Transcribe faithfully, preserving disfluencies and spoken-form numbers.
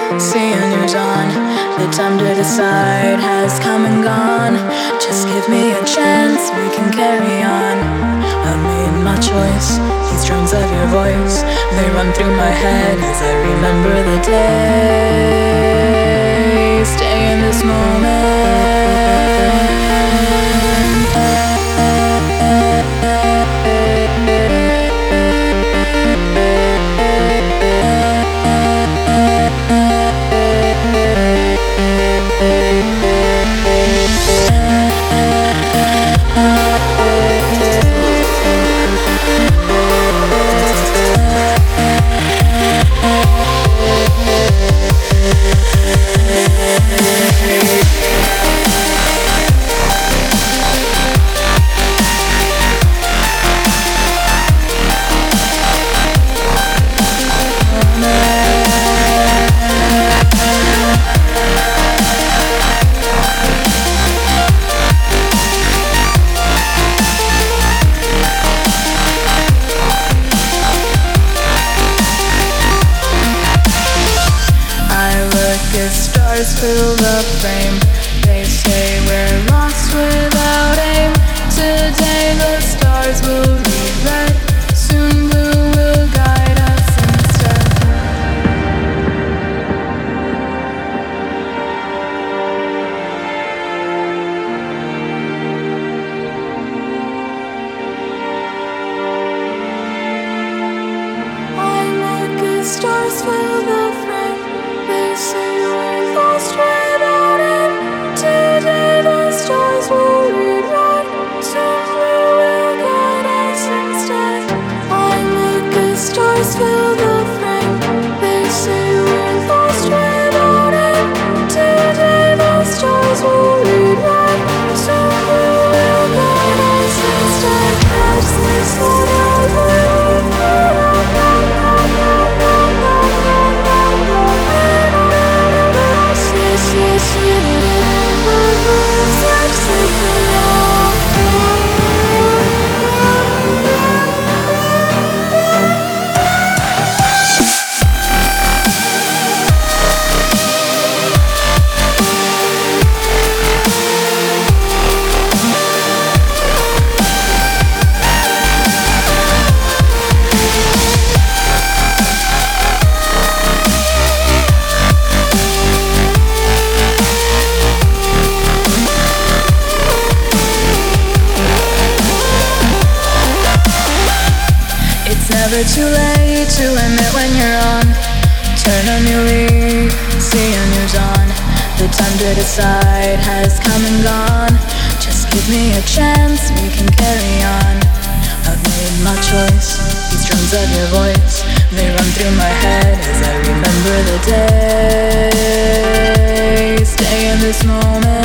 See a new dawn. The time to decide has come and gone. Just give me a chance, we can carry on. I've made my choice. These drums of your voice, they run through my head as I remember the day. Stay in this moment. Stars fill the frame. They say we're lost without aim. Today the stars will read red. Soon blue will guide us instead. I look as stars fill the frame. They say we're lost without aim. Today the stars will read red. Soon blue will guide us instead. I look as stars fill the frame. They say we're lost without aim. Today the stars will read red. Soon blue will guide us instead. Catch this one out blue. Never too late to admit when you're on. Turn a new leaf, see a new dawn. The time to decide has come and gone. Just give me a chance, we can carry on. I've made my choice. These drums of your voice, they run through my head as I remember the day. Stay in this moment.